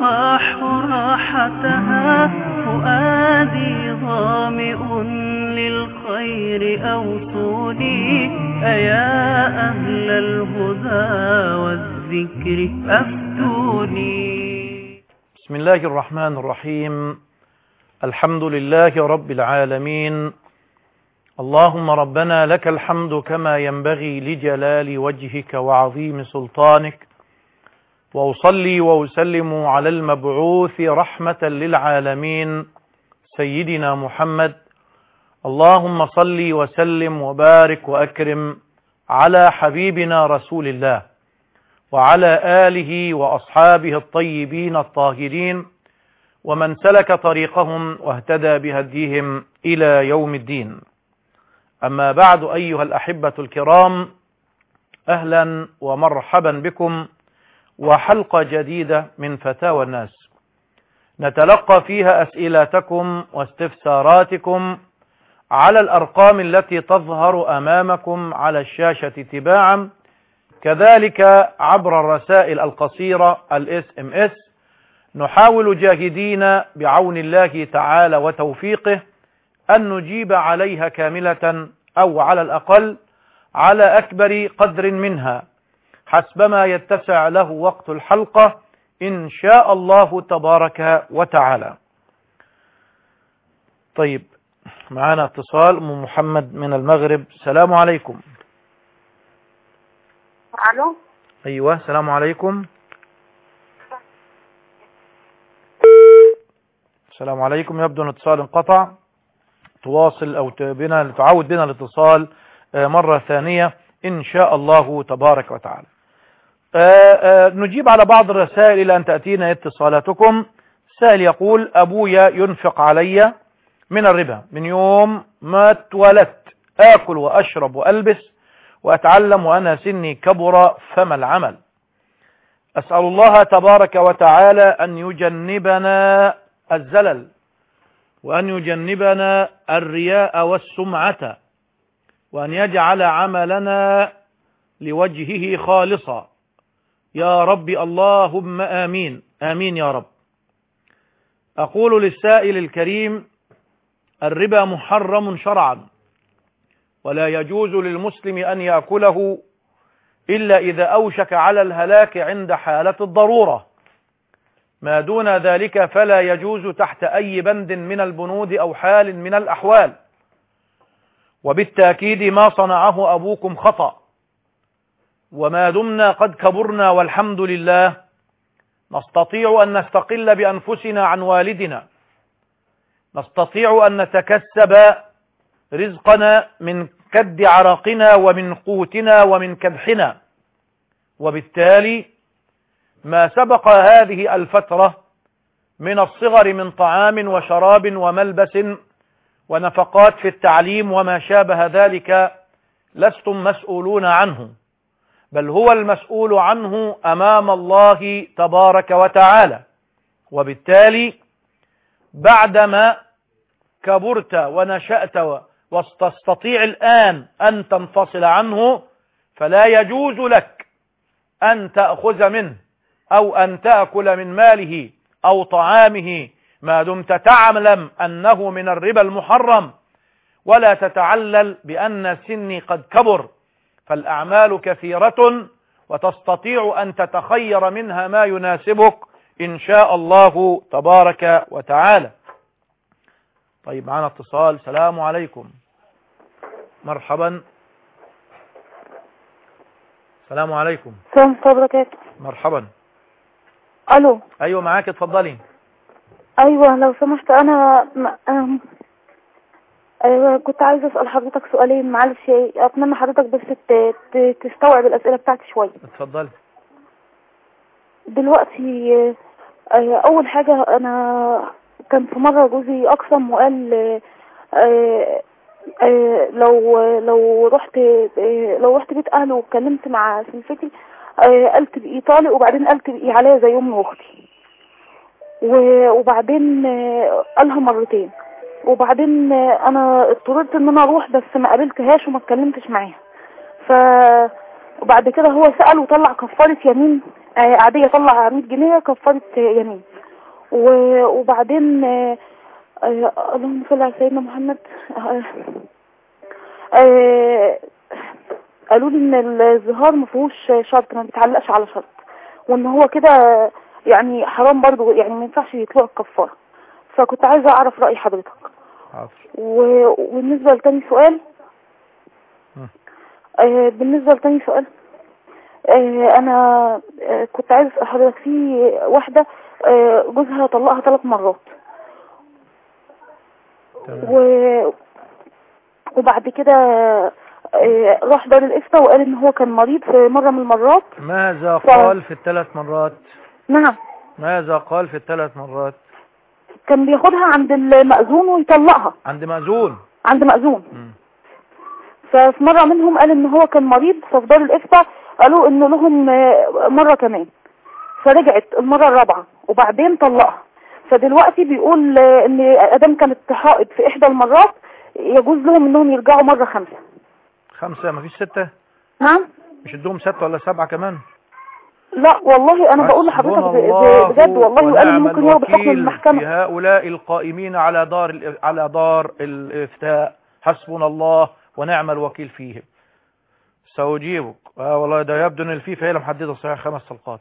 الأرواح راحتها، فؤادي ظامئ للخير أوصوني، أيا أهل الهدى والذكر أفتوني. بسم الله الرحمن الرحيم. الحمد لله رب العالمين. اللهم ربنا لك الحمد كما ينبغي لجلال وجهك وعظيم سلطانك، وأصلي وأسلم على المبعوث رحمة للعالمين سيدنا محمد. اللهم صل وسلم وبارك وأكرم على حبيبنا رسول الله وعلى آله وأصحابه الطيبين الطاهرين ومن سلك طريقهم واهتدى بهديهم إلى يوم الدين. أما بعد، أيها الأحبة الكرام، أهلا ومرحبا بكم وحلقة جديدة من فتاوى الناس نتلقى فيها أسئلتكم واستفساراتكم على الأرقام التي تظهر أمامكم على الشاشة تباعا، كذلك عبر الرسائل القصيرة SMS. نحاول جاهدين بعون الله تعالى وتوفيقه أن نجيب عليها كاملة أو على الأقل على أكبر قدر منها حسبما يتسع له وقت الحلقة إن شاء الله تبارك وتعالى. طيب، معنا اتصال أم محمد من المغرب. السلام عليكم. الو. ايوه، السلام عليكم. السلام عليكم. يبدو ان الاتصال انقطع. تواصل او تعود بنا الاتصال مرة ثانية ان شاء الله تبارك وتعالى. نجيب على بعض الرسائل الى ان تأتينا اتصالاتكم. السائل يقول: ابويا ينفق علي من الربا من يوم ما اتولدت، اكل واشرب والبس وأتعلم وأنا سني كبر، فما العمل؟ أسأل الله تبارك وتعالى أن يجنبنا الزلل وأن يجنبنا الرياء والسمعة، وأن يجعل عملنا لوجهه خالصا يا رب، اللهم آمين آمين يا رب. أقول للسائل الكريم: الربا محرم شرعا، ولا يجوز للمسلم أن يأكله إلا إذا أوشك على الهلاك عند حالة الضرورة. ما دون ذلك فلا يجوز تحت أي بند من البنود أو حال من الأحوال. وبالتأكيد ما صنعه أبوكم خطأ، وما دمنا قد كبرنا والحمد لله نستطيع أن نستقل بأنفسنا عن والدنا، نستطيع أن نتكسب رزقنا من كد عرقنا ومن قوتنا ومن كدحنا. وبالتالي ما سبق هذه الفترة من الصغر من طعام وشراب وملبس ونفقات في التعليم وما شابه ذلك لستم مسؤولون عنه، بل هو المسؤول عنه أمام الله تبارك وتعالى. وبالتالي بعدما كبرت ونشأت وتستطيع الآن أن تنفصل عنه، فلا يجوز لك أن تأخذ منه أو أن تأكل من ماله أو طعامه ما دمت تعلم أنه من الربا المحرم، ولا تتعلل بأن سني قد كبر، فالأعمال كثيرة وتستطيع أن تتخير منها ما يناسبك إن شاء الله تبارك وتعالى. طيب، معنا اتصال. السلام عليكم. مرحبا. السلام عليكم. السلام عليكم وبركاته. مرحبا. الو. ايوه معاك، اتفضلي. ايوه لو سمحت، انا كنت عايزه اسال حضرتك سؤالين، معلش اتمنى حضرتك بس تستوعب الاسئله بتاعتي شويه. اتفضلي. دلوقتي اول حاجه، انا كان في مره جوزي اقسم وقال لو رحت بيت اهله واتكلمت مع سلفتي قال تبقي طالق، وبعدين قال تبقي عليا زي امي واختي، وبعدين قالها مرتين، وبعدين انا اضطررت ان انا اروح بس ما قابلتهاش وما اتكلمتش معاها. وبعد كده هو سأل وطلع كفارة يمين عادية، طلع 100 جنيه كفارة يمين. وبعدين اللهم صل على سيدنا محمد. قالوا لي ان الزهار ما فيهوش شرط، ما بيتعلقش على شرط، وان هو كده يعني حرام برضو، يعني ما ينفعش يطلع الكفاره. فكنت عايزه اعرف راي حضرتك. وبالنسبه لتاني سؤال، انا كنت عايزه اسال حضرتك في واحده جوزها طلقها 3 مرات، وبعد كده راح دار الافتاء وقال ان هو كان مريض في مره من المرات. ماذا قال في ال3 مرات؟ نعم، ماذا قال في ال3 مرات؟ كان بياخدها عند المأذون ويطلقها. عند مأذون؟ عند مأذون. ففي مرة منهم قال ان هو كان مريض، ففي دار الافتاء قالوا انه لهم مرة كمان، فرجعت المرة الرابعة وبعدين طلقها. فدلوقتي بيقول ان ادام كانت حائض في احدى المرات يجوز لهم انهم يرجعوا مرة 5. 5 مفيش 6؟ نعم. مش ادوهم 6 ولا 7 كمان؟ لا والله انا بقول لحضرتك بجد والله، وقال ان ممكن ياخد بحكم المحكمة. في هؤلاء القائمين على دار الافتاء، حسبنا الله ونعم الوكيل فيهم. سأجيبك. والله ده يبدو ان الفيفا هي اللي محدده صحيح 5 طلقات.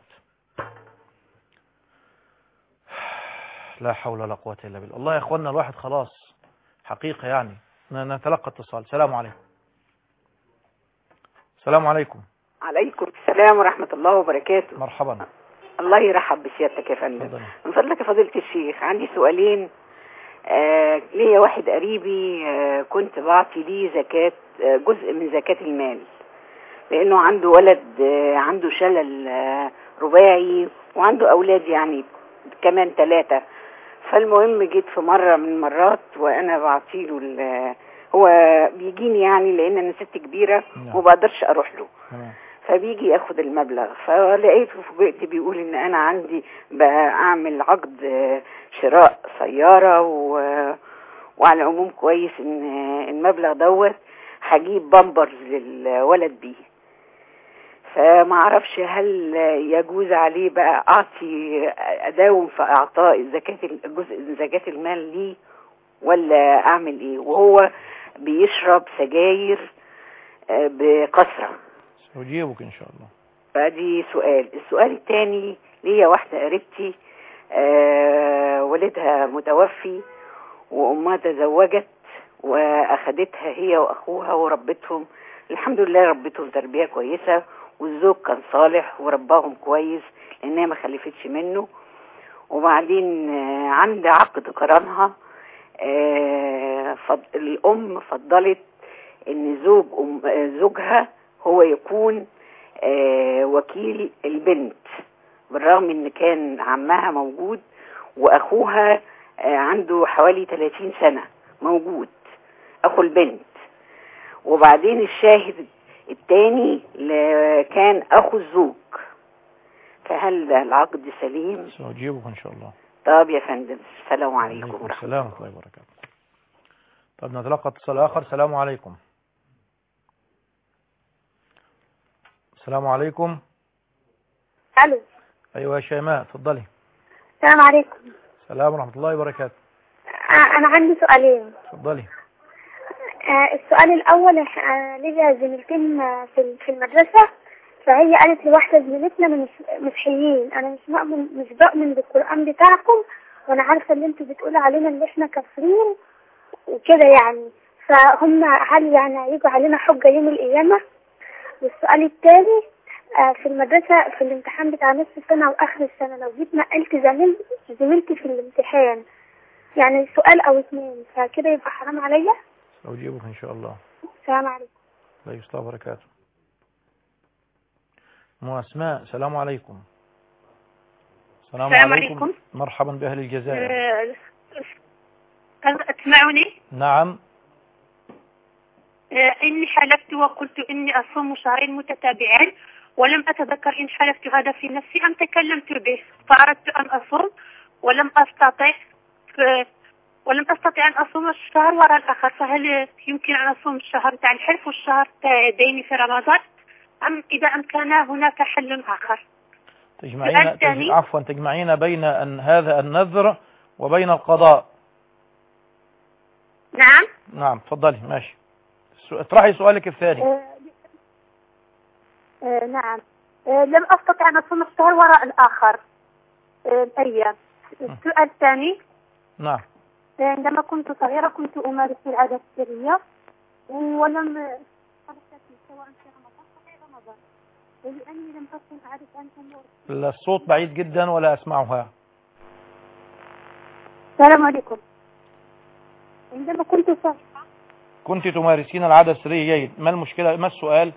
لا حول ولا قوة الا بالله. الله يا اخوانا الواحد خلاص حقيقة يعني. نتلقى اتصال. السلام عليكم. السلام عليكم. عليكم السلام ورحمة الله وبركاته. مرحبا. الله يرحب بسيادتك يا فندم. من فضلك يا فضيلة الشيخ، عندي سؤالين. ليا واحد قريبي كنت بعطي ليه زكاة، جزء من زكاة المال، لأنه عنده ولد عنده شلل رباعي، وعنده أولاد يعني كمان 3. فالمهم جيت في مرة من المرات وأنا بعطيله هو بيجيني يعني لأن أنا ست كبيرة ومبقدرش أروح له، فبيجي ياخد المبلغ. فلقيته فوجئت بيقول ان انا عندي بعمل عقد شراء سيارة وعلى العموم كويس ان المبلغ دوت هجيب بامبرز للولد بيه. فما اعرفش هل يجوز عليه بقى اداوم في اعطاء جزء من زكاة المال ليه ولا اعمل ايه، وهو بيشرب سجاير بكثرة. أجيبك إن شاء الله. فدي سؤال. السؤال الثاني، ليا واحدة قريبتي والدها متوفي وأمها تزوجت وأخدتها هي وأخوها وربتهم، الحمد لله ربتهم تربية كويسة، والزوج كان صالح ورباهم كويس لأنها ما خلفتش منه. وبعدين عند عقد قرانها الأم فضلت إن زوجها هو يكون وكيل البنت، بالرغم ان كان عمها موجود واخوها عنده حوالي 30 سنة موجود، اخو البنت. وبعدين الشاهد الثاني كان اخو الزوج. فهل ده العقد سليم؟ سأجيبك ان شاء الله. طب يا فندم، السلام عليكم ورحمة الله وبركاته. طب نتلقى اتصال اخر. السلام عليكم. السلام عليكم. الو. ايوه يا شيماء اتفضلي. السلام عليكم. السلام ورحمه الله وبركاته. انا عندي سؤالين. اتفضلي. السؤال الاول، ليا زميلتين في المدرسه، فهي قالت لواحده زميلتنا مسيحيين انا مش بؤمن بالقران بتاعكم، وانا عارفه اللي انتوا بتقولوا علينا اللي احنا كافرين وكده يعني، فهم هل يعني هيجوا علينا حجه يوم القيامه؟ والسؤال الثاني، في المدرسة في الامتحان بتاع نصف السنة وآخر السنة لو جيت نقلت زميلتي في الامتحان، يعني سؤال أو 2، فكده يبقى حرام عليا؟ سأجيبك إن شاء الله. السلام عليكم. لا يستطيع بركاته. أسماء السلام عليكم. السلام عليكم. مرحبا بأهل الجزائر. تسمعوني؟ نعم. إني حلفت وقلت إني أصوم شهرين متتابعين، ولم أتذكر إن حلفت هذا في نفسي أم تكلمت به، فأردت أن أصوم ولم أستطع أن أصوم الشهر وراء الآخر، فهل يمكن أن أصوم الشهر تاع الحلف والشهر تاع ديني في رمضان، أم إذا أمكن هناك حل آخر؟ تجمعين بين هذا النذر وبين القضاء. نعم تفضلي. ماشي. اطرحي سؤالك الثاني. نعم. لم أستطع أن أصوم الشهر وراء الآخر الأيام. السؤال الثاني. نعم. عندما كنت صغيرة كنت أمارس العادة السرية ولم سواء في رمضان أو غير رمضان، ولأني لم أكن أعرف عن أمور. الصوت بعيد جدا ولا أسمعها. السلام عليكم. عندما كنت صغيرة كنت تمارسين العادة السرية. جيد. ما المشكلة؟ ما السؤال؟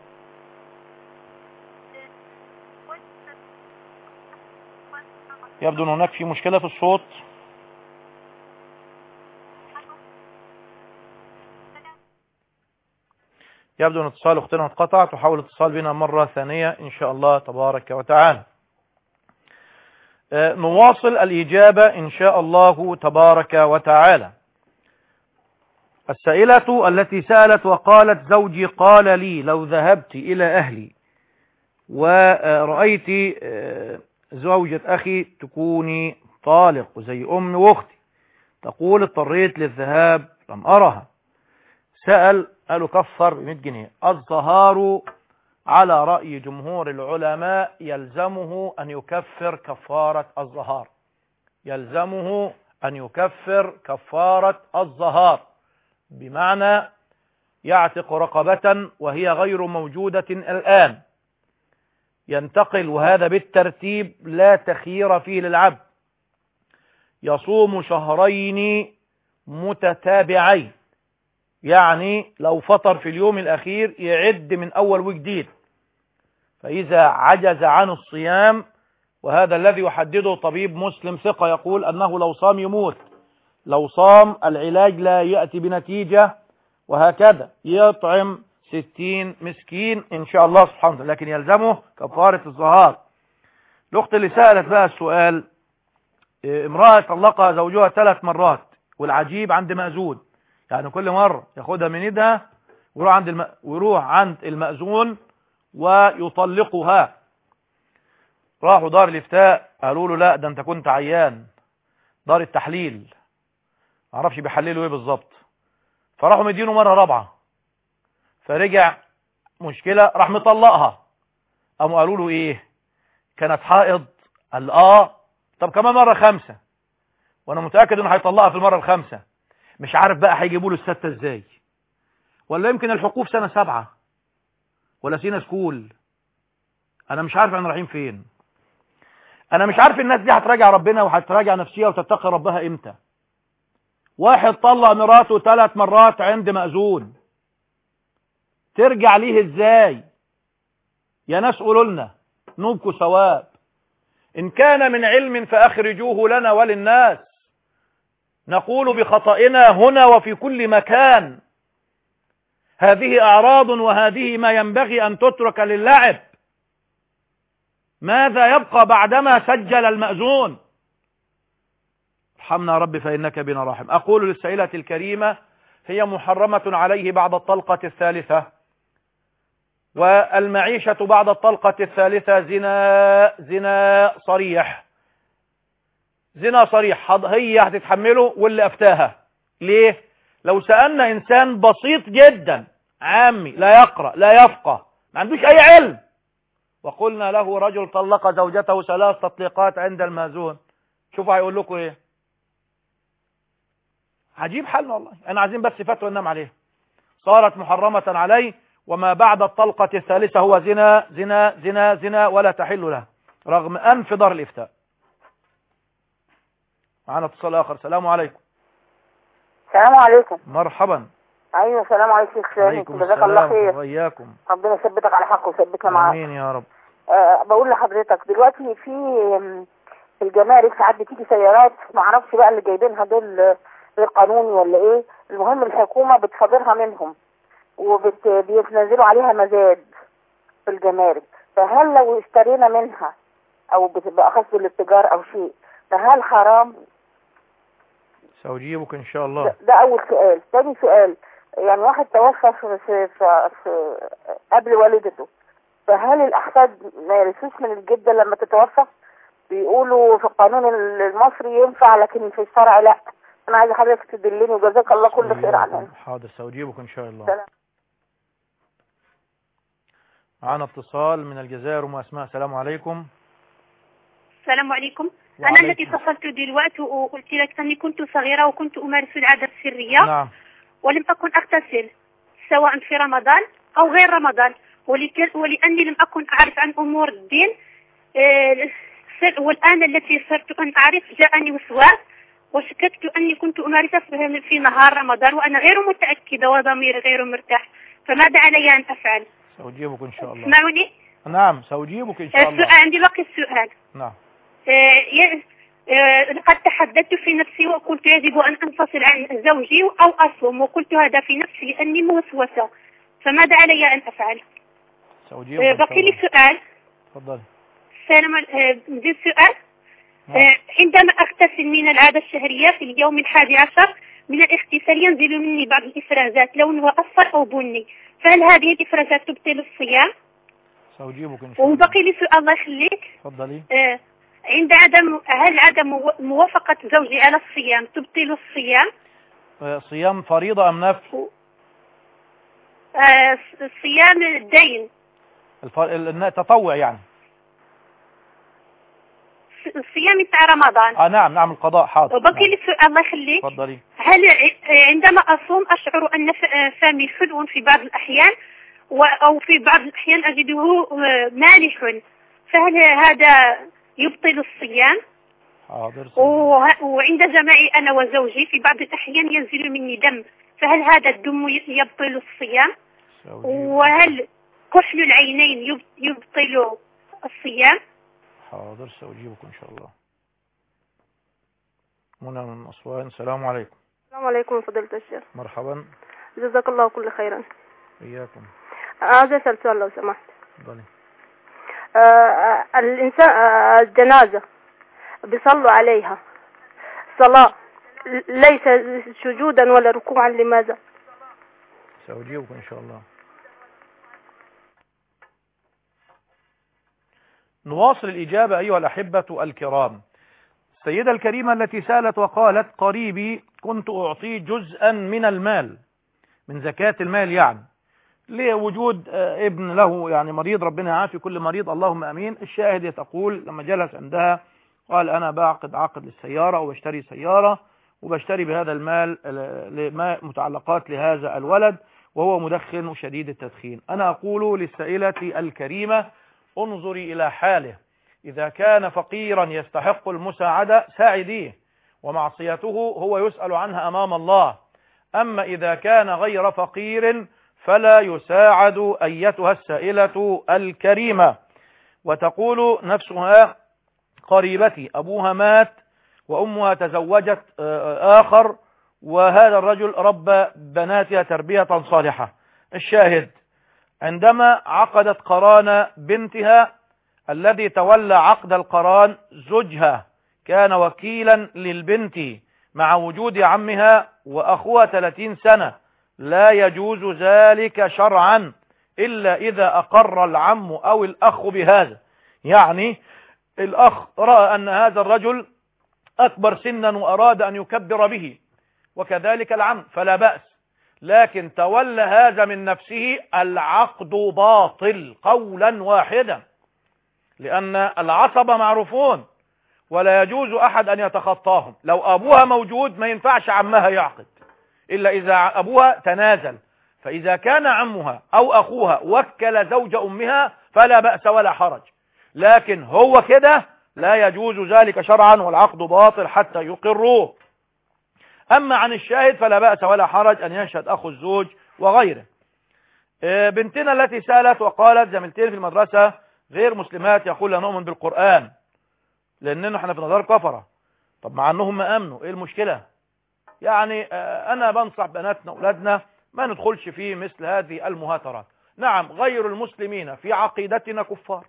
يبدو أن هناك في مشكلة في الصوت. يبدو أن اتصال أختنا انقطع. تحاول اتصال بنا مرة ثانية إن شاء الله تبارك وتعالى. نواصل الإجابة إن شاء الله تبارك وتعالى. السائلة التي سألت وقالت: زوجي قال لي لو ذهبت إلى أهلي ورأيت زوجة أخي تكوني طالق زي أمي وأختي، تقول اضطريت للذهاب لم أرها. قالوا كفر ب100 جنيه. الظهار على رأي جمهور العلماء يلزمه أن يكفر كفارة الظهار. يلزمه أن يكفر كفارة الظهار، بمعنى يعتق رقبة وهي غير موجودة الآن، ينتقل، وهذا بالترتيب لا تخيير فيه للعبد. يصوم شهرين متتابعين، يعني لو فطر في اليوم الأخير يعد من أول وجديد. فإذا عجز عن الصيام، وهذا الذي يحدده طبيب مسلم ثقة يقول أنه لو صام يموت، لو صام العلاج لا يأتي بنتيجة، وهكذا يطعم 60 مسكين إن شاء الله سبحانه وتعالى، لكن يلزمه كفارة الظهار. الأخت اللي سألت بقى السؤال: امرأة طلقها زوجها 3 مرات، والعجيب عند مأذون، يعني كل مرة ياخدها من يدها ويروح عند المأذون ويطلقها. راحوا دار الإفتاء قالوا له: لا، ده أنت كنت عيان. دار التحليل معرفش بيحللوا ايه بالظبط. فراحوا مدينه مرة رابعة، فرجع مشكلة، راح مطلقها. قاموا قالوا له: ايه كانت حائض؟ قال: طب كمان مرة 5. وانا متأكد انه هيطلقها في المرة ال5. مش عارف بقى هيجيبوا له ال6 ازاي، ولا يمكن الحقوق سنة 7 ولا سينا سكول. انا مش عارف احنا رايحين فين. انا مش عارف الناس دي هتراجع ربنا وهتراجع نفسيها وتتقي ربها امتى. واحد طلق مراته 3 مرات عند مأذون، ترجع ليه ازاي؟ يا ناس قولوا لنا نوبكوا ثواب. ان كان من علم فاخرجوه لنا وللناس. نقول بخطئنا هنا وفي كل مكان. هذه اعراض، وهذه ما ينبغي ان تترك للعب. ماذا يبقى بعدما سجل المأذون؟ ارحمنا رب فإنك بنا راحم. أقول للسائلة الكريمة: هي محرمة عليه بعد الطلقة الثالثة، والمعيشة بعد الطلقة الثالثة زنا صريح. زنا صريح، هي هتتحمله واللي أفتاها. ليه؟ لو سألنا إنسان بسيط جدا عامي لا يقرأ لا يفقه ما عندوش أي علم، وقلنا له رجل طلق زوجته 3 تطليقات عند المأذون، شوفوا هيقول لكم ايه. عجيب حالنا والله. انا عايزين بس فتوى ننام عليها. صارت محرمة عليه، وما بعد الطلقة الثالثة هو زنا زنا زنا زنا، ولا تحل له، رغم أنف دار الإفتاء. معنا اتصال آخر. السلام عليكم. السلام عليكم. مرحبا. ايوه السلام عليكم شيخ سامي، جزاك الله خير. وإياكم. ربنا يثبتك على حق ويثبتنا معاك. امين يا رب. بقول لحضرتك دلوقتي في الجمارك ساعات بتيجي سيارات، ما اعرفش بقى اللي جايبينها دول غير قانوني ولا ايه. المهم الحكومه بتصادرها منهم وبيتنزلوا عليها مزاد في الجمارك. فهل لو اشترينا منها او بتبقى خاص بالاتجار او شيء، فهل حرام؟ سأجيبك ان شاء الله. ده اول سؤال. ثاني سؤال: يعني واحد توفى في قبل والدته، فهل الأحفاد ما يرثوش من الجدة لما تتوفى؟ بيقولوا في القانون المصري ينفع لكن في الشرع لا. أنا عايزة حضرتك تدلني وجزاك الله كل خير عننا. حاضر سأجيبك إن شاء الله. سلام. معنا اتصال من الجزائر أم أسماء. السلام عليكم. السلام عليكم. أنا التي اتصلت دلوقتي وقلت لك أني كنت صغيرة وكنت أمارس العادة السرية. نعم. ولم أكن أغتسل سواء في رمضان أو غير رمضان، ولأني لم أكن أعرف عن أمور الدين. والآن التي صرت أن أعرف جاءني وسواس وشككت أني كنت أمارسه في نهار رمضان وأنا غير متأكدة وضميري غير مرتاح، فماذا علي أن أفعل؟ سأجيبك إن شاء الله. اسمعوني؟ نعم سأجيبك إن شاء الله. عندي بقي السؤال. نعم. لقد تحدثت في نفسي وقلت يجب أن أنفصل عن زوجي أو أصوم، وقلت هذا في نفسي لأني موسوسة، فماذا علي أن أفعل؟ سأجيبك. بقي لي سؤال. تفضل. زي سؤال. عندما أغتسل من العادة الشهرية في اليوم 11 من الاغتسال ينزل مني بعض الإفرازات لونها أصفر أو بني، فهل هذه الإفرازات تبطل الصيام؟ سأجيبك إن شاء الله. وبقي لي سؤال الله يخليك. تفضلي. هل عدم موافقة زوجي على الصيام تبطل الصيام؟ صيام فريضة أم نفل؟ صيام الدين. التطوع يعني. الصيام بتاع رمضان. نعم القضاء. حاضر. وبقي لي سؤال الله يخليك. تفضلي. هل عندما أصوم أشعر أن فمي حلو في بعض الأحيان أو في بعض الأحيان أجده مالح، فهل هذا يبطل الصيام؟ حاضر. وعند جماعي أنا وزوجي في بعض الأحيان ينزل مني دم، فهل هذا الدم يبطل الصيام؟ وهل كحل العينين يبطل الصيام؟ حاضر سأجيبك إن شاء الله. منى من أسوان. السلام عليكم. السلام عليكم فضيلة الشيخ. مرحبا. جزاك الله كل خيرا. إياكم. عايز أسأل سؤال لو سمحت. تفضلي. الإنسان الجنازة بيصلوا عليها صلاة ليس سجودا ولا ركوعا، لماذا؟ سأجيبك إن شاء الله. نواصل الإجابة أيها الأحبة الكرام. السيدة الكريمة التي سألت وقالت قريبي كنت أعطيه جزءا من المال من زكاة المال، يعني لوجود ابن له يعني مريض، ربنا يعافي كل مريض اللهم أمين. الشاهد تقول لما جلس عندها قال أنا بعقد عقد للسيارة وبشتري سيارة وبشتري بهذا المال لما متعلقات لهذا الولد وهو مدخن وشديد التدخين. أنا أقول للسائلة الكريمة انظري إلى حاله، إذا كان فقيرا يستحق المساعدة ساعديه، ومعصيته هو يسأل عنها أمام الله. أما إذا كان غير فقير فلا يساعد أيتها السائلة الكريمة. وتقول نفسها قريبتي أبوها مات وأمها تزوجت آخر وهذا الرجل ربى بناتها تربية صالحة. الشاهد عندما عقدت قران بنتها الذي تولى عقد القران زوجها كان وكيلا للبنت مع وجود عمها وأخوها 30 سنة، لا يجوز ذلك شرعا إلا إذا أقر العم أو الأخ بهذا. يعني الأخ رأى أن هذا الرجل أكبر سنا وأراد أن يكبر به، وكذلك العم فلا بأس، لكن تولى هذا من نفسه العقد باطل قولا واحدا، لأن العصبة معروفون ولا يجوز أحد أن يتخطاهم. لو أبوها موجود ما ينفعش عمها يعقد إلا إذا أبوها تنازل، فإذا كان عمها أو أخوها وكل زوج أمها فلا بأس ولا حرج، لكن هو كده لا يجوز ذلك شرعا والعقد باطل حتى يقروه. أما عن الشاهد فلا بأس ولا حرج أن يشهد أخو الزوج وغيره. بنتنا التي سألت وقالت زميلتين في المدرسة غير مسلمات يقول لا نؤمن بالقرآن لأننا احنا في نظر كفرة. طب مع أنهم ما أمنوا إيه المشكلة؟ يعني أنا بنصح بناتنا أولادنا ما ندخلش في مثل هذه المهاترات. نعم غير المسلمين في عقيدتنا كفار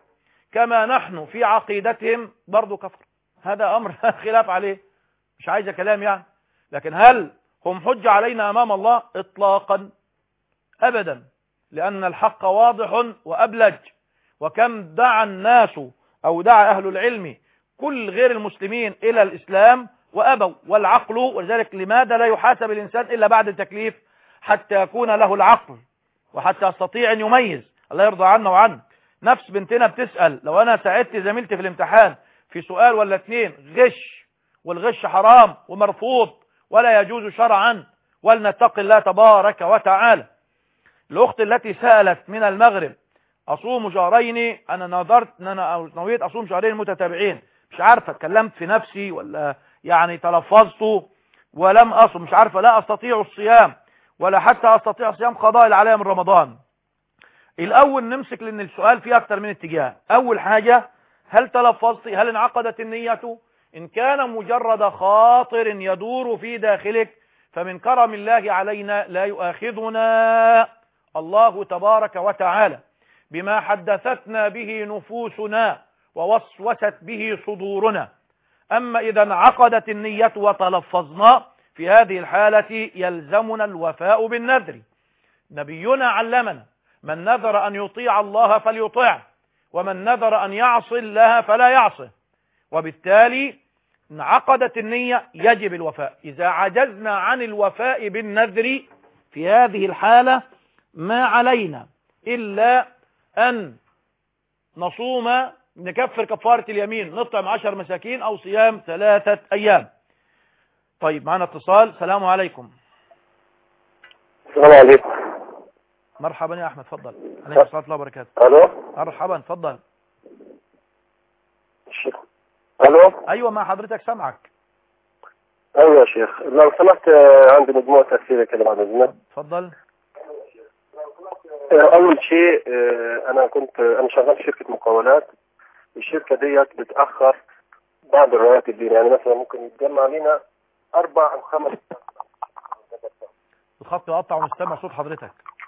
كما نحن في عقيدتهم برضو كفر، هذا أمر خلاف عليه، مش عايزة كلام يعني. لكن هل هم حجة علينا أمام الله؟ إطلاقا أبدا، لأن الحق واضح وأبلج. وكم دعا الناس أو دعا أهل العلم كل غير المسلمين إلى الإسلام وأبوا، والعقل، ولذلك لماذا لا يحاسب الإنسان إلا بعد التكليف؟ حتى يكون له العقل وحتى يستطيع أن يميز. الله يرضى عنا وعنك. نفس بنتنا بتسأل لو أنا ساعدت زميلتي في الامتحان في سؤال ولا 2 غش، والغش حرام ومرفوض ولا يجوز شرعا، ولنتق الله تبارك وتعالى. الأخت التي سألت من المغرب أصوم شهرين، أنا نظرت أن أنا نويت أصوم شهرين متتابعين، مش عارفة اتكلمت في نفسي ولا يعني تلفظت ولم أصم، مش عارفة، لا أستطيع الصيام ولا حتى أستطيع صيام قضاء اللي عليا من رمضان. الأول نمسك لأن السؤال فيه أكتر من اتجاه. أول حاجة، هل تلفظت؟ هل انعقدت النية؟ إن كان مجرد خاطر يدور في داخلك فمن كرم الله علينا لا يؤاخذنا الله تبارك وتعالى بما حدثتنا به نفوسنا ووسوست به صدورنا. أما إذا انعقدت النية وتلفظنا في هذه الحالة يلزمنا الوفاء بالنذر. نبينا علمنا من نذر أن يطيع الله فليطيع، ومن نذر أن يعصي الله فلا يعصي. وبالتالي انعقدت النية يجب الوفاء. إذا عجزنا عن الوفاء بالنذر في هذه الحالة ما علينا إلا أن نصوم، نكفر كفارة اليمين، نطعم 10 مساكين أو صيام 3 أيام. طيب معنا اتصال. السلام عليكم. السلام عليكم. مرحبا يا أحمد، تفضل. عليكم السلام الله وبركاته. ألو. مرحبا، تفضل. الشيخ. ألو. أيوة مع حضرتك، سمعك. أيوة يا شيخ، لو سمحت عندي مجموعة أسئلة كده بعد إذنك. تفضل. أول شيء أنا شغال في شركة مقاولات. الشركة ديت بتأخر بعض الرواتب دي، يعني مثلا ممكن يتجمع لنا 4 أو 5. الخط يقطع ومش سامع صوت حضرتك،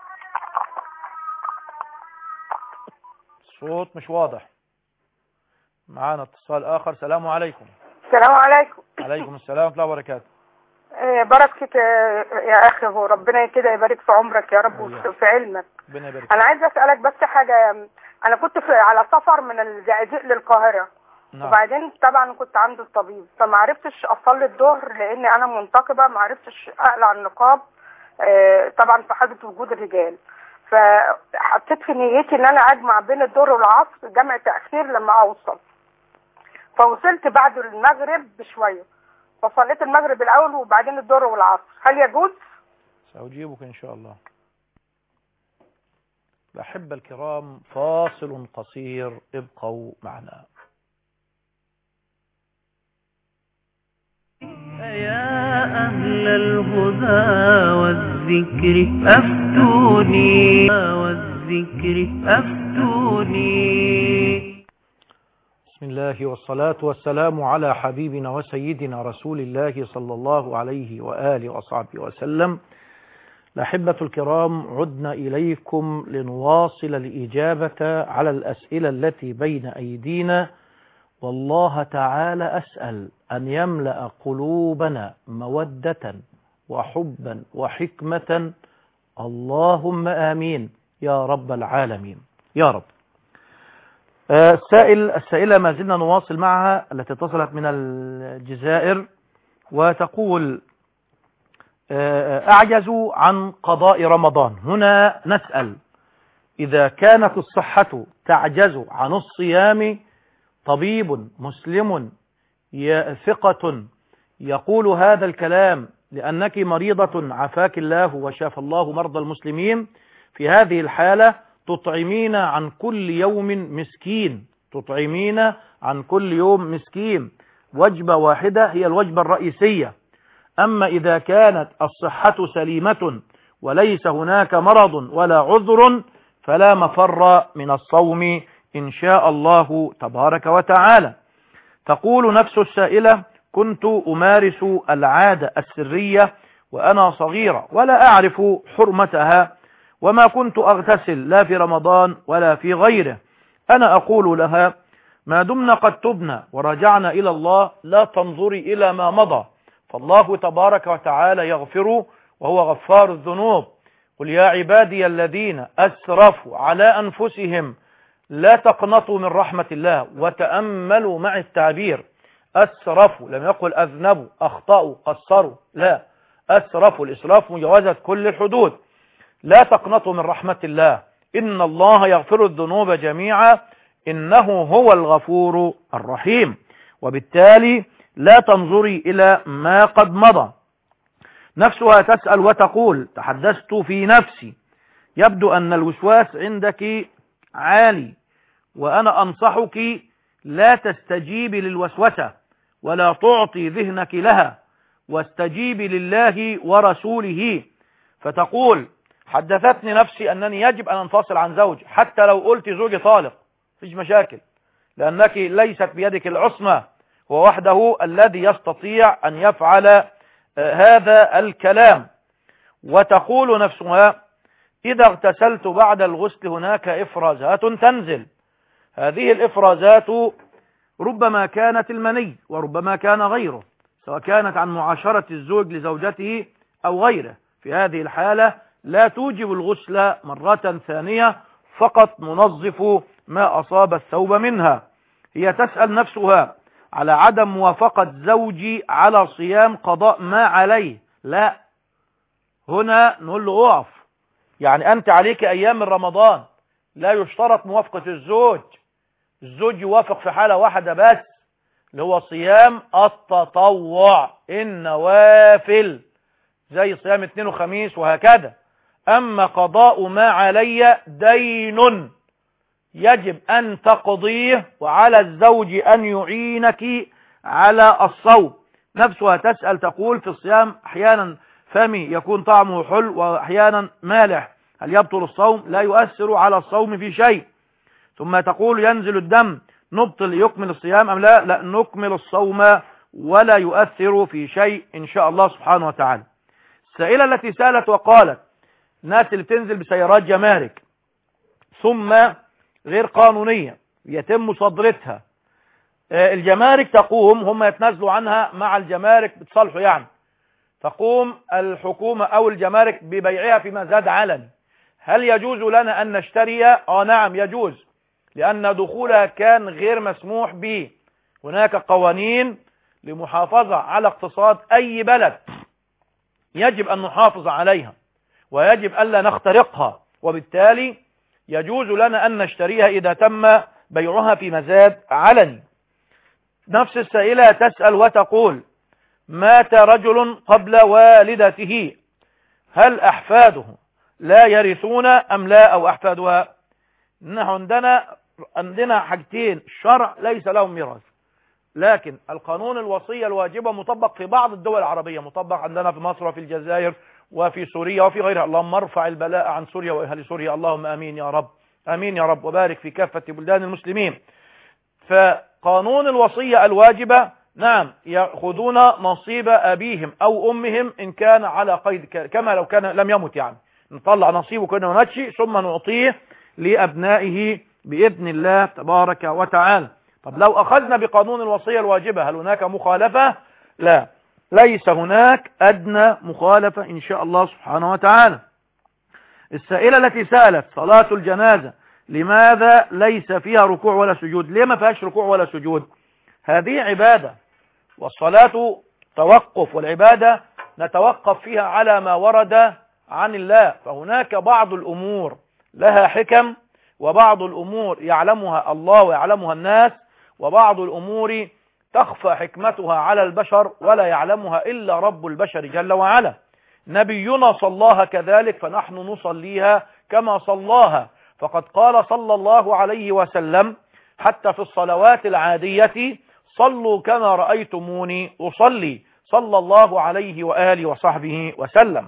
الصوت مش واضح. معانا اتصال آخر. السلام عليكم. السلام عليكم. عليكم السلام ورحمة الله وبركاته. بارك فيك يا أخي، وربنا كده يبارك في عمرك يا رب وفي علمك. ربنا يبارك. أنا عايز أسألك بس حاجة. أنا كنت على سفر من الزقازيق للقاهرة. نعم. وبعدين طبعا كنت عند الطبيب، فما عرفتش أصلي الظهر لأن أنا منتقبة، ما عرفتش أقلع النقاب طبعا في حالة وجود الرجال. فحطيت في نيتي ان انا اجمع بين الظهر والعصر جمع تأخير لما اوصل، فوصلت بعد المغرب بشوية، فصليت المغرب الاول وبعدين الظهر والعصر. هل يجوز؟ سأجيبك ان شاء الله. الأحبة الكرام، فاصل قصير، ابقوا معنا. يا أهل الهدى والذكر أفتوني، والذكر أفتوني. بسم الله والصلاة والسلام على حبيبنا وسيدنا رسول الله صلى الله عليه وآله وصحبه وسلم. الأحبة الكرام، عدنا إليكم لنواصل الإجابة على الأسئلة التي بين أيدينا، والله تعالى أسأل أن يملأ قلوبنا مودة وحبا وحكمة، اللهم آمين يا رب العالمين يا رب. السائلة ما زلنا نواصل معها، التي اتصلت من الجزائر وتقول أعجز عن قضاء رمضان. هنا نسأل: إذا كانت الصحة تعجز عن الصيام، طبيب مسلم ثقة يقول هذا الكلام لأنك مريضة عافاك الله وشاف الله مرضى المسلمين، في هذه الحالة تطعمين عن كل يوم مسكين، تطعمين عن كل يوم مسكين، وجبة واحدة هي الوجبة الرئيسية. أما إذا كانت الصحة سليمة وليس هناك مرض ولا عذر فلا مفر من الصوم إن شاء الله تبارك وتعالى. تقول نفس السائلة: كنت أمارس العادة السرية وأنا صغيرة ولا أعرف حرمتها، وما كنت أغتسل لا في رمضان ولا في غيره. أنا أقول لها: ما دمنا قد تبنا ورجعنا إلى الله لا تنظري إلى ما مضى، فالله تبارك وتعالى يغفر وهو غفار الذنوب، قل يا عبادي الذين أسرفوا على أنفسهم لا تقنطوا من رحمة الله. وتأملوا مع التعبير، أسرفوا، لم يقل أذنبوا أخطأوا قصروا، لا، أسرفوا، الإسراف مجاوزة كل الحدود. لا تقنطوا من رحمة الله، إن الله يغفر الذنوب جميعا إنه هو الغفور الرحيم. وبالتالي لا تنظري إلى ما قد مضى. نفسها تسأل وتقول تحدثت في نفسي، يبدو أن الوسواس عندك عالي، وأنا أنصحك لا تستجيبي للوسوسة ولا تعطي ذهنك لها، واستجيبي لله ورسوله. فتقول حدثتني نفسي أنني يجب أن أنفصل عن زوجي، حتى لو قلت زوجي طالق مفيش مشاكل، لأنك ليست بيدك العصمة، هو وحده الذي يستطيع أن يفعل هذا الكلام. وتقول نفسها إذا اغتسلت بعد الغسل هناك إفرازات تنزل، هذه الإفرازات ربما كانت المني وربما كان غيره، سواء كانت عن معاشرة الزوج لزوجته أو غيره. في هذه الحالة لا توجب الغسل مرة ثانية، فقط ننظف ما أصاب الثوب منها. هي تسأل نفسها على عدم موافقة زوجي على صيام قضاء ما عليه. لا، هنا نقول له اقف، يعني أنت عليك أيام من رمضان، لا يشترط موافقة الزوج. الزوج يوافق في حالة واحدة بس، اللي هو صيام التطوع، النوافل زي صيام اثنين وخميس وهكذا. أما قضاء ما علي دين يجب أن تقضيه، وعلى الزوج أن يعينك على الصوم. نفسها تسأل تقول في الصيام أحيانا فمي يكون طعمه حلو وأحيانا مالح، هل يبطل الصوم؟ لا يؤثر على الصوم في شيء. ثم تقول ينزل الدم نبطل يكمل الصيام أم لا؟ لا، نكمل الصوم ولا يؤثر في شيء إن شاء الله سبحانه وتعالى. السائلة التي سألت وقالت الناس اللي بتنزل بسيارات جمارك ثم غير قانونية يتم صدرتها، الجمارك تقوم، هم يتنازلوا عنها مع الجمارك بتصالحوا يعني، تقوم الحكومة أو الجمارك ببيعها في مزاد علني. هل يجوز لنا أن نشتري؟ نعم يجوز، لأن دخولها كان غير مسموح به. هناك قوانين لمحافظة على اقتصاد أي بلد يجب أن نحافظ عليها، ويجب ألا نخترقها، وبالتالي يجوز لنا أن نشتريها إذا تم بيعها في مزاد علني. نفس السائلة تسأل وتقول مات رجل قبل والدته، هل أحفاده لا يرثون أم لا، أو أحفادها؟ نحن عندنا حاجتين، الشرع ليس لهم ميراث، لكن القانون الوصية الواجبة مطبق في بعض الدول العربية، مطبق عندنا في مصر وفي الجزائر وفي سوريا وفي غيرها. اللهم ارفع البلاء عن سوريا وأهل سوريا، اللهم آمين يا رب، آمين يا رب، وبارك في كافة بلدان المسلمين. فقانون الوصية الواجبة نعم يأخذون نصيب أبيهم أو أمهم إن كان على قيد، كما لو كان لم يمت، يعني نطلع نصيبه كنا ونتشي ثم نعطيه لأبنائه بإذن الله تبارك وتعالى. طب لو أخذنا بقانون الوصية الواجبة هل هناك مخالفة؟ لا، ليس هناك أدنى مخالفة إن شاء الله سبحانه وتعالى. السائلة التي سألت صلاة الجنازة لماذا ليس فيها ركوع ولا سجود؟ ليه ما فيهاش ركوع ولا سجود؟ هذه عبادة، والصلاة توقف، والعبادة نتوقف فيها على ما ورد عن الله. فهناك بعض الأمور لها حكم، وبعض الأمور يعلمها الله ويعلمها الناس، وبعض الأمور تخفى حكمتها على البشر ولا يعلمها إلا رب البشر جل وعلا. نبينا صلاها كذلك، فنحن نصليها كما صلاها، فقد قال صلى الله عليه وسلم حتى في الصلوات العادية صلوا كما رأيتموني أصلي، صلى الله عليه وآله وصحبه وسلم.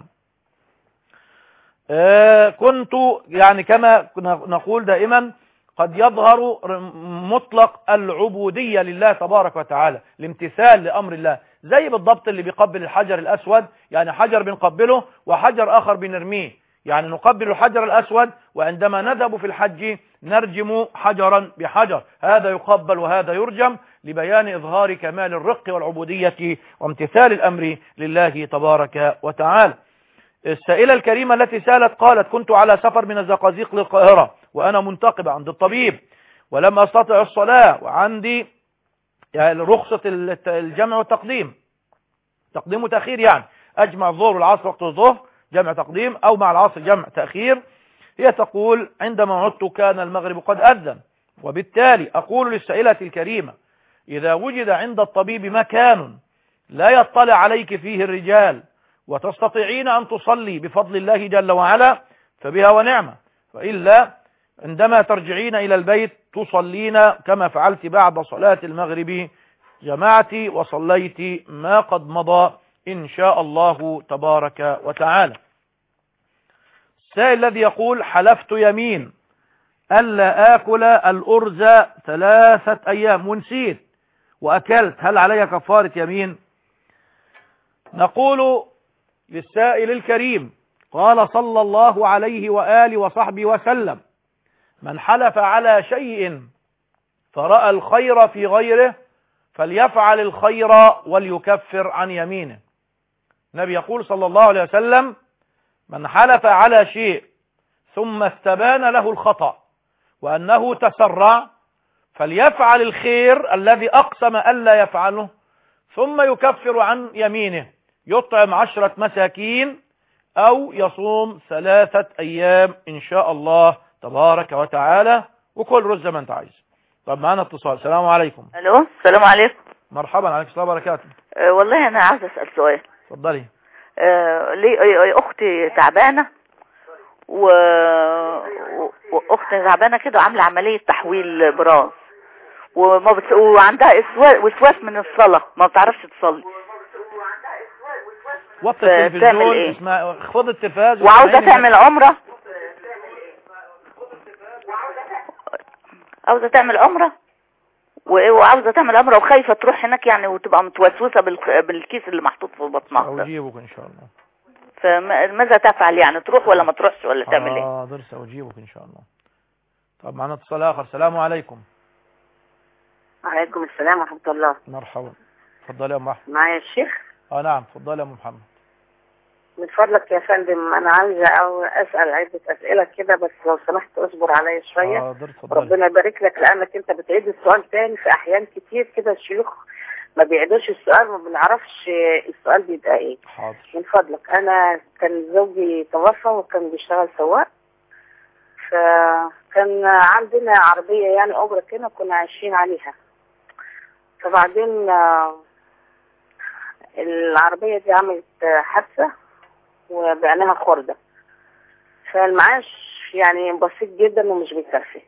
كنت يعني كما نقول دائما قد يظهر مطلق العبودية لله تبارك وتعالى، الامتثال لأمر الله، زي بالضبط اللي بيقبل الحجر الأسود، يعني حجر بنقبله وحجر آخر بنرميه، يعني نقبل الحجر الأسود، وعندما نذهب في الحج نرجم حجرا بحجر، هذا يقبل وهذا يرجم، لبيان إظهار كمال الرق والعبودية وامتثال الأمر لله تبارك وتعالى. السائلة الكريمة التي سألت قالت: كنت على سفر من الزقازيق للقاهرة وأنا منتقبة عند الطبيب ولم أستطع الصلاة، وعندي يعني رخصة الجمع والتقديم، تقديم وتأخير، يعني أجمع الظهر والعصر وقت الظهر جمع تقديم، أو مع العصر جمع تأخير. هي تقول: عندما عدت كان المغرب قد أذن، وبالتالي أقول للسائلة الكريمة: إذا وجد عند الطبيب مكان لا يطلع عليك فيه الرجال وتستطيعين أن تصلي بفضل الله جل وعلا فبها ونعمة، وإلا عندما ترجعين إلى البيت تصلين كما فعلت بعد صلاة المغرب جماعتي وصليت ما قد مضى إن شاء الله تبارك وتعالى. السائل الذي يقول: حلفت يمين ألا آكل الأرز 3 أيام ونسيت وأكلت، هل علي كفارة يمين؟ نقول للسائل الكريم: قال صلى الله عليه وآله وصحبه وسلم: من حلف على شيء فرأى الخير في غيره فليفعل الخير وليكفر عن يمينه. النبي يقول صلى الله عليه وسلم: من حلف على شيء ثم استبان له الخطأ وأنه تسرع فليفعل الخير الذي أقسم ألا يفعله ثم يكفر عن يمينه، يطعم 10 مساكين أو يصوم 3 أيام إن شاء الله تبارك وتعالى، وكل رز ما أنت عايز. طب معنا اتصال. السلام عليكم. الو، السلام عليكم. مرحبا، عليكم السلام وبركاته. والله انا عايزه اسال سؤال. اتفضلي. ليه اختي تعبانه واختي تعبانه كده وعامله عمليه تحويل براز وعندها وسواس من الصلاه، ما بتعرفش تصلي. وقت التلفزيون اسمها خفض التلفاز وعاوزه تعمل عمره. عاوزه تعمل عمره وخايفه تروح هناك يعني وتبقى متوسوسه بالكيس اللي محطوط في بطنها. أجيبك إن شاء الله. فماذا تفعل يعني؟ تروح ولا ما تروحش ولا تعمل ايه؟ حاضر سأجيبك إن شاء الله. طب معنا اتصال آخر. السلام عليكم. وعليكم السلام ورحمة الله. مرحبا. اتفضلي يا أم أحمد. معايا الشيخ؟ نعم اتفضلي يا أم محمد. من فضلك يا فندم أنا عايزة أسأل عدة أسئلة كده، بس لو سمحت اصبر عليا شوية. حاضر اتفضلي. ربنا يبارك لك، لأنك أنت بتعيد السؤال تاني في أحيان كتير كده الشيوخ ما بيعيدوش السؤال، ما بنعرفش السؤال بيبقى إيه. حاضر. من فضلك، أنا كان زوجي توفى وكان بيشتغل سواق، فكان عندنا عربية يعني أجرة كده كنا عايشين عليها. فبعدين العربية دي عملت حادثة وبعناها خردة، فالمعاش يعني بسيط جدا ومش بيكفي.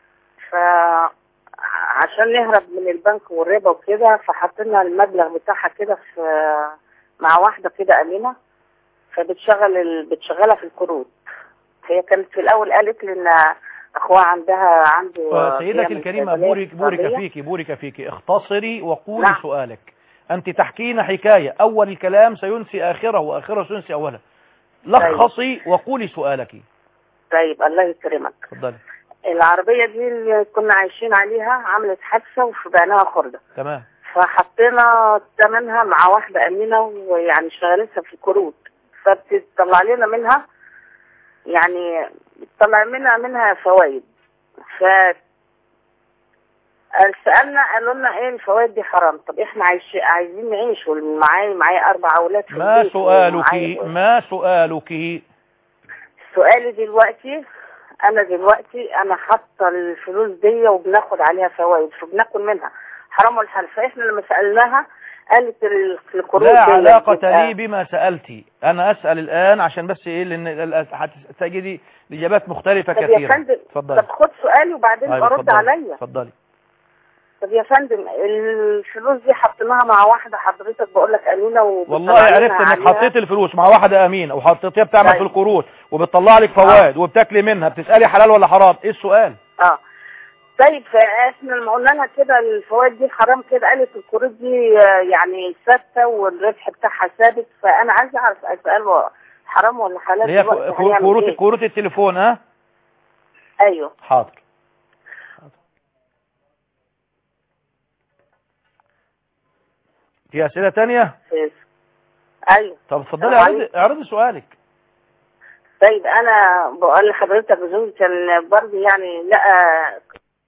فعشان نهرب من البنك والربا وكده فحطينا المبلغ بتاعها كده مع واحدة كده أمينة، بتشغلها في القروض. هي كانت في الأول قالت لي إن أخوها عنده سيدتي الكريمة بورك فيك اختصري وقولي سؤالك. أنت تحكين حكاية، أول الكلام سينسي آخره وآخره سينسي أوله. لخصي وقولي سؤالك. طيب الله يكرمك. اتفضلي. العربية دي اللي كنا عايشين عليها عملت حادثة وبعناها خردة. تمام. فحطينا ثمنها مع واحدة أمينة ويعني شغلتها في القروض، فبتطلع لنا منها يعني بتطلع منها فوائد. سألنا قالوا لنا ايه الفوائد دي حرام. طب احنا عايزين نعيش، معايا 4 أولاد في البيت. ما سؤالك؟ سؤالي دلوقتي انا حاطه الفلوس دي وبناخد عليها فوائد فبناكل منها، حرام ولا حلال؟ فاحنا لما سألناها قالت القروض لا علاقة لي بما سألتي. انا اسأل الان عشان بس ايه، لان هتجدي اجابات مختلفة كثيرة. طب يا فندم، طب خد سؤالي وبعدين ارد عليا. اتفضلي. طب يا فندم الفلوس دي حطيناها مع واحدة حضرتك بقول لك أمينة والله عرفت انك حطيت الفلوس مع واحدة أمينة وحطيتها بتعمل في القروض وبتطلع لك فوائد وبتاكلي منها، بتسألي حلال ولا حرام؟ ايه السؤال؟ طيب فاحنا لما قلنا لها كده الفوائد دي حرام كده قالت القروض دي يعني ثابته والربح بتاعها ثابت، فانا عايزه اعرف اساله حرام ولا حلال. هي قروض التليفون. ايوه حاضر. في أسئلة تانية؟ ايوه. طب اتفضلي اعرضي سؤالك. طيب انا بقول لحضرتك زوجي كان برضه يعني لقى.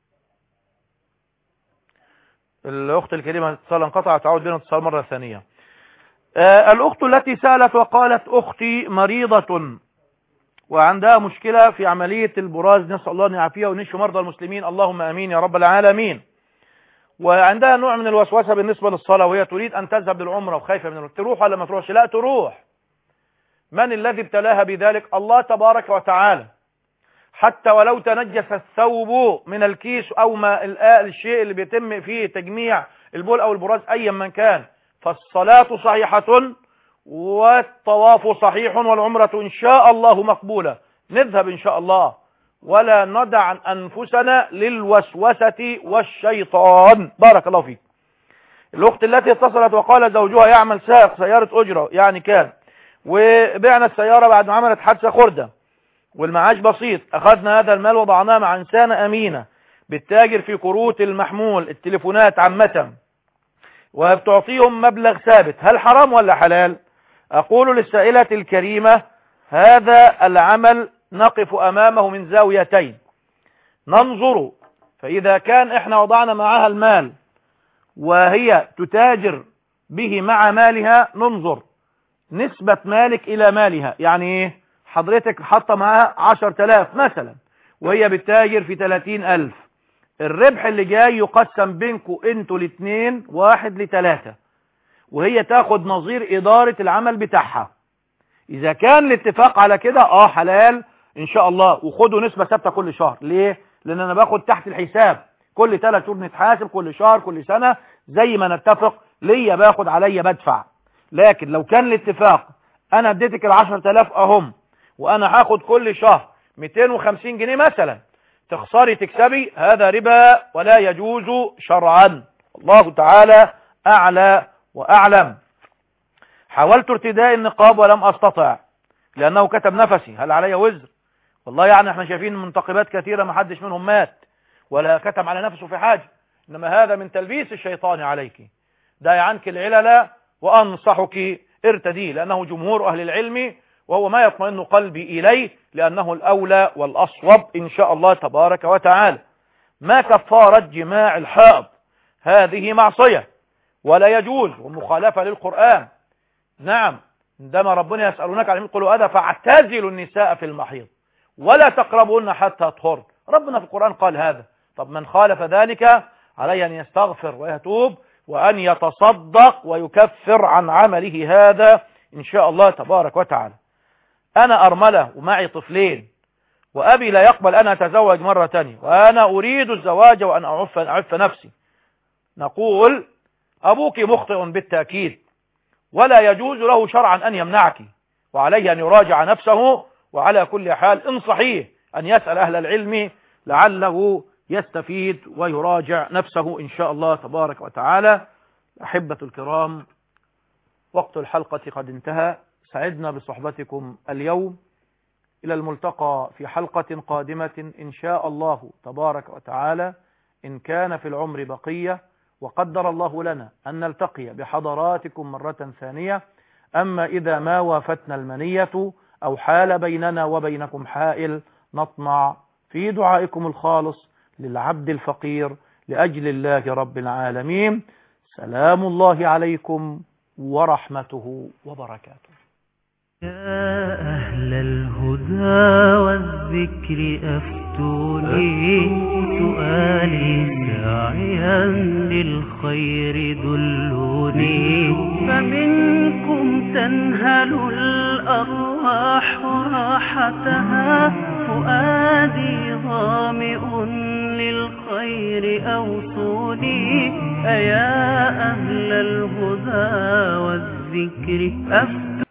الاخت الكريمه اتصال انقطع، تعود بنا اتصال مره ثانيه. الاخت التي سالت وقالت اختي مريضه وعندها مشكله في عمليه البراز، نسال الله ان يعافيها ونشفي مرضى المسلمين، اللهم امين يا رب العالمين. وعندها نوع من الوسوسه بالنسبه للصلاه، وهي تريد ان تذهب للعمره وخايفه من تروح ولا ما تروحش؟ لا تروح. من الذي ابتلاها بذلك؟ الله تبارك وتعالى. حتى ولو تنجس الثوب من الكيس او ما الشيء اللي بيتم فيه تجميع البول او البراز ايا من كان، فالصلاة صحيحة والطواف صحيح والعمرة ان شاء الله مقبولة. نذهب ان شاء الله ولا ندع انفسنا للوسوسة والشيطان. بارك الله فيك. الاخت التي اتصلت وقال زوجها يعمل سائق سيارة اجرة، يعني كان، وبعنا السيارة بعد ما عملت حادثة خردة والمعاش بسيط، اخذنا هذا المال وضعناه مع انسانة امينة بالتاجر في كروت المحمول التليفونات عامة، وبتعطيهم مبلغ ثابت. هل حرام ولا حلال؟ اقول للسائلة الكريمة هذا العمل نقف امامه من زاويتين، ننظر، فاذا كان احنا وضعنا معها المال وهي تتاجر به مع مالها ننظر نسبة مالك الى مالها. يعني ايه؟ حضرتك حاطه معاها 10,000 مثلا وهي بتتاجر في 30,000، الربح اللي جاي يقسم بينكم انتوا الاثنين 1-3، وهي تاخد نظير ادارة العمل بتاعها. اذا كان الاتفاق على كده حلال ان شاء الله، وخدوا نسبة ثابتة كل شهر. ليه؟ لان انا باخد تحت الحساب كل 3 شهور نتحاسب، كل شهر كل سنة زي ما نتفق، ليا باخد عليا بدفع. لكن لو كان الاتفاق انا اديتك 10,000 اهم وانا هاخد كل شهر 250 جنيه مثلا، تخسري تكسبي، هذا ربا ولا يجوز شرعا. الله تعالى اعلى واعلم. حاولت ارتداء النقاب ولم استطع لانه كتب نفسي، هل علي وزر؟ والله يعني احنا شايفين منتقبات كثيرة ما حدش منهم مات ولا كتم على نفسه في حاجة، انما هذا من تلبيس الشيطان عليك. دعي عنك العلل وانصحك ارتدي، لانه جمهور اهل العلم وهو ما يطمئن قلبي إليه، لأنه الأولى والأصوب إن شاء الله تبارك وتعالى. ما كفارة جماع الحائض؟ هذه معصية ولا يجوز ومخالفة للقرآن. نعم، عندما ربنا يسألونك عن قلوا أذى فاعتزلوا النساء في المحيض ولا تقربوهن حتى يطهرن. ربنا في القرآن قال هذا. طب من خالف ذلك عليه أن يستغفر ويتوب وأن يتصدق ويكفر عن عمله هذا إن شاء الله تبارك وتعالى. أنا أرملة ومعي طفلين وأبي لا يقبل أن أتزوج مرة تانية وأنا أريد الزواج وأن أعف نفسي. نقول أبوك مخطئ بالتأكيد ولا يجوز له شرعا أن يمنعك، وعليه أن يراجع نفسه، وعلى كل حال انصحيه أن يسأل أهل العلم لعله يستفيد ويراجع نفسه إن شاء الله تبارك وتعالى. أحبة الكرام، وقت الحلقة قد انتهى. سعدنا بصحبتكم اليوم. إلى الملتقى في حلقة قادمة إن شاء الله تبارك وتعالى، إن كان في العمر بقية وقدر الله لنا أن نلتقي بحضراتكم مرة ثانية. أما إذا ما وافتنا المنية أو حال بيننا وبينكم حائل، نطمع في دعائكم الخالص للعبد الفقير لأجل الله رب العالمين. سلام الله عليكم ورحمته وبركاته. يا أهل الهدى والذكر أفتوني، سؤالي ساعيا للخير دلوني، فمنكم تنهل الأرواح راحتها، فؤادي ظامئ للخير أوصوني. أيا أهل الهدى والذكر أفتوني.